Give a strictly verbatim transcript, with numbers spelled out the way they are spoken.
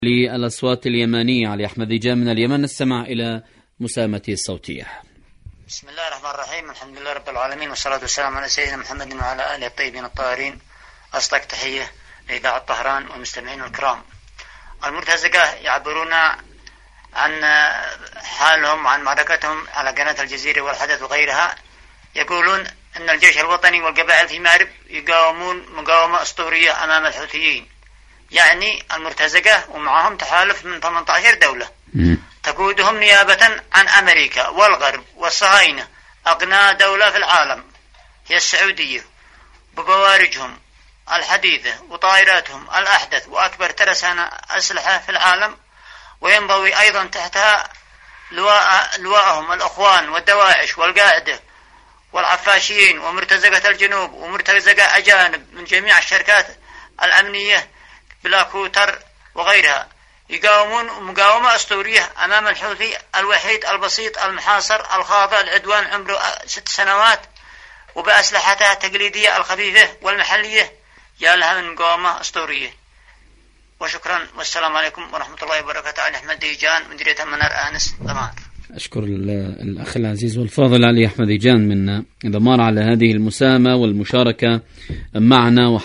للأصوات اليمانية علي أحمد ديجان من اليمن، نستمع إلى مسامته الصوتية. بسم الله الرحمن الرحيم، الحمد لله رب العالمين، والصلاة والسلام على سيدنا محمد وعلى آله الطيبين الطاهرين. أصدق تحية لإذاعة طهران والمستمعين الكرام. المرتزقة يعبرون عن حالهم وعن معركتهم على قناة الجزيرة والحدث وغيرها. يقولون أن الجيش الوطني والقبائل في مأرب يقاومون مقاومة أسطورية أمام الحوثيين، يعني المرتزقة ومعهم تحالف من ثمانية عشر دولة تقودهم نيابة عن أمريكا والغرب والصهاينة. أغنى دولة في العالم هي السعودية ببوارجهم الحديثة وطائراتهم الأحدث وأكبر ترسانة أسلحة في العالم، وينضوي أيضا تحتها لواء لواءهم الأخوان والدواعش والقاعدة والعفاشيين ومرتزقة الجنوب ومرتزقة أجانب من جميع الشركات الأمنية بلا كوتر وغيرها. يقاومون مقاومة أسطورية أمام الحوثي الوحيد البسيط المحاصر الخاضع لعدوان عمره ست سنوات وبأسلحتها التقليدية الخفيفة والمحلية. يا لها من مقاومة أسطورية. وشكرا والسلام عليكم ورحمة الله وبركاته. علي أحمد ديجان، مديرية منار آنس ضمان. أشكر الأخ العزيز والفاضل علي أحمد ديجان من ضمان على هذه المساهمة والمشاركة معنا.